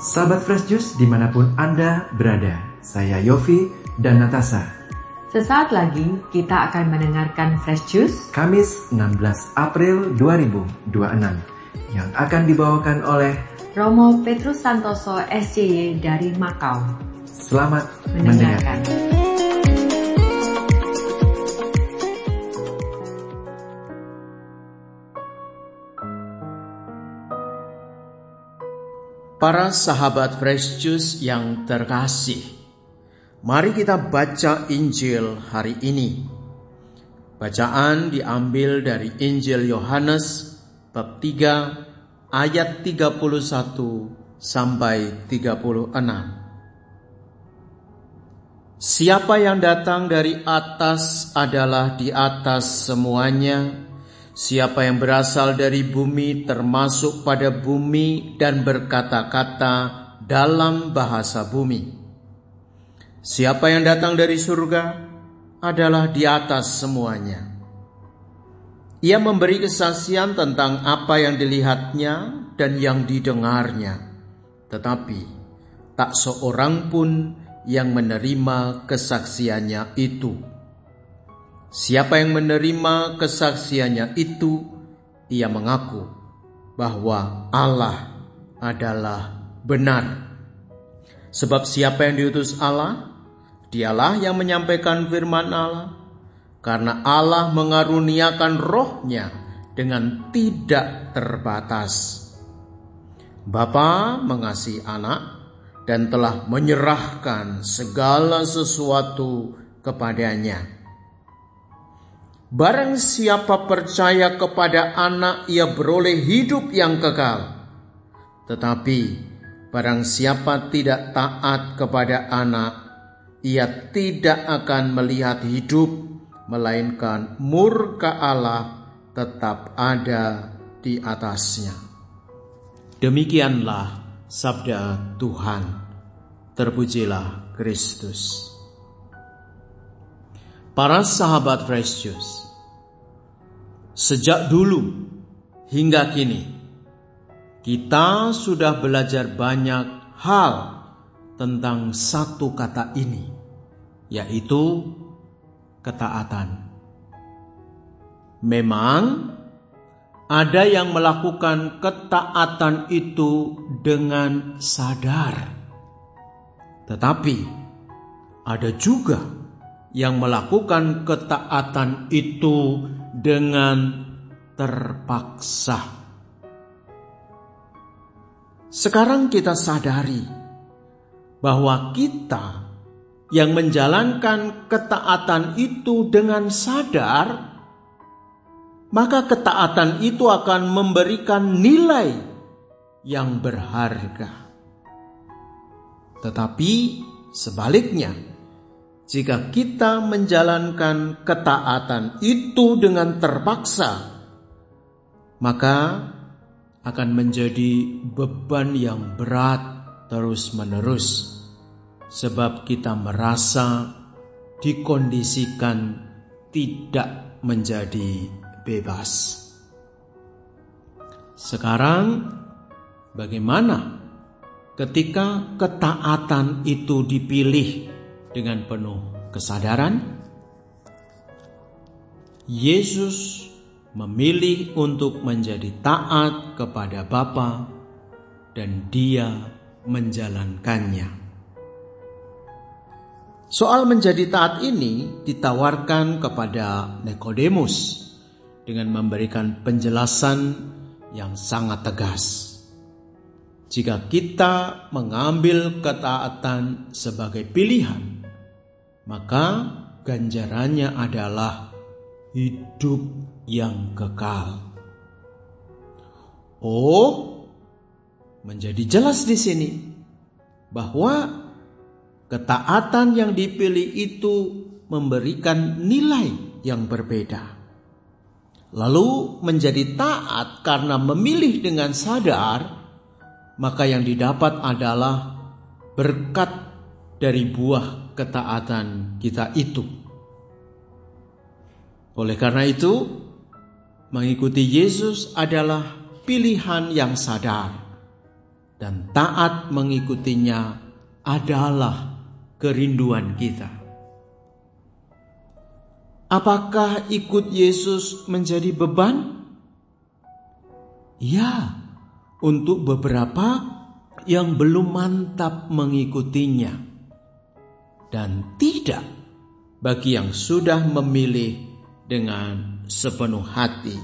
Sahabat Fresh Juice dimanapun Anda berada, saya Yofi dan Natasha. Sesaat lagi kita akan mendengarkan Fresh Juice Kamis 16 April 2026 yang akan dibawakan oleh Romo Petrus Santoso SCY dari Makau. Selamat mendengarkan. Para sahabat Fresh Juice yang terkasih, mari kita baca Injil hari ini. Bacaan diambil dari Injil Yohanes bab 3 ayat 31 sampai 36. Siapa yang datang dari atas adalah di atas semuanya. Siapa yang berasal dari bumi termasuk pada bumi dan berkata-kata dalam bahasa bumi. Siapa yang datang dari surga adalah di atas semuanya. Ia memberi kesaksian tentang apa yang dilihatnya dan yang didengarnya. Tetapi tak seorang pun yang menerima kesaksiannya itu. Siapa yang menerima kesaksiannya itu, ia mengaku bahwa Allah adalah benar. Sebab siapa yang diutus Allah, dialah yang menyampaikan firman Allah, karena Allah mengaruniakan rohnya dengan tidak terbatas. Bapa mengasihi anak dan telah menyerahkan segala sesuatu kepadanya. Barang siapa percaya kepada anak, ia beroleh hidup yang kekal. Tetapi barang siapa tidak taat kepada anak, ia tidak akan melihat hidup, melainkan murka Allah tetap ada di atasnya. Demikianlah sabda Tuhan. Terpujilah Kristus. Para sahabat Fresh Juice, sejak dulu hingga kini kita sudah belajar banyak hal tentang satu kata ini, yaitu ketaatan. Memang ada yang melakukan ketaatan itu dengan sadar, tetapi ada juga yang melakukan ketaatan itu dengan terpaksa. Sekarang kita sadari bahwa kita yang menjalankan ketaatan itu dengan sadar, maka ketaatan itu akan memberikan nilai yang berharga. Tetapi sebaliknya, jika kita menjalankan ketaatan itu dengan terpaksa, maka akan menjadi beban yang berat terus-menerus, sebab kita merasa dikondisikan tidak menjadi bebas. Sekarang, bagaimana ketika ketaatan itu dipilih dengan penuh kesadaran? Yesus memilih untuk menjadi taat kepada Bapa dan Dia menjalankannya. Soal menjadi taat ini ditawarkan kepada Nikodemus dengan memberikan penjelasan yang sangat tegas. Jika kita mengambil ketaatan sebagai pilihan, maka ganjarannya adalah hidup yang kekal. Menjadi jelas di sini bahwa ketaatan yang dipilih itu memberikan nilai yang berbeda. Lalu menjadi taat karena memilih dengan sadar, maka yang didapat adalah berkat dari buah ketaatan kita itu. Oleh karena itu, mengikuti Yesus adalah pilihan yang sadar dan taat mengikutinya adalah kerinduan kita. Apakah ikut Yesus menjadi beban? Ya, untuk beberapa yang belum mantap mengikutinya, dan tidak bagi yang sudah memilih dengan sepenuh hati.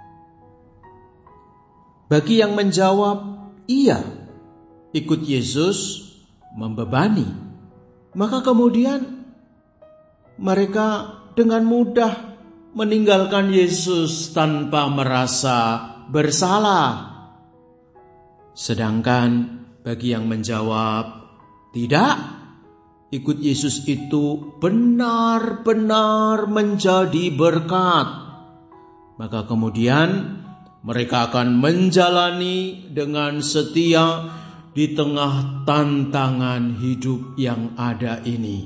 Bagi yang menjawab iya, ikut Yesus membebani, maka kemudian mereka dengan mudah meninggalkan Yesus tanpa merasa bersalah. Sedangkan bagi yang menjawab tidak, ikut Yesus itu benar-benar menjadi berkat, maka kemudian mereka akan menjalani dengan setia di tengah tantangan hidup yang ada ini.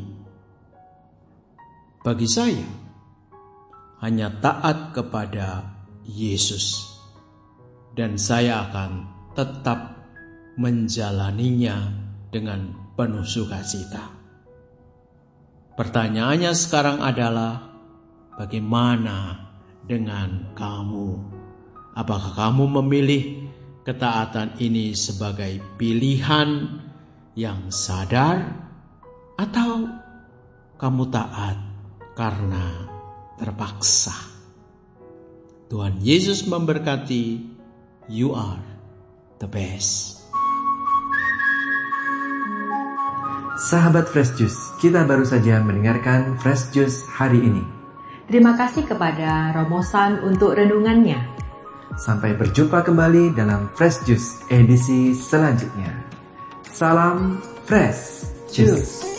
Bagi saya, hanya taat kepada Yesus, dan saya akan tetap menjalaninya dengan penuh sukacita. Pertanyaannya sekarang adalah, bagaimana dengan kamu? Apakah kamu memilih ketaatan ini sebagai pilihan yang sadar, atau kamu taat karena terpaksa? Tuhan Yesus memberkati. You are the best. Sahabat Fresh Juice, kita baru saja mendengarkan Fresh Juice hari ini. Terima kasih kepada Romo San untuk renungannya. Sampai berjumpa kembali dalam Fresh Juice edisi selanjutnya. Salam Fresh Juice.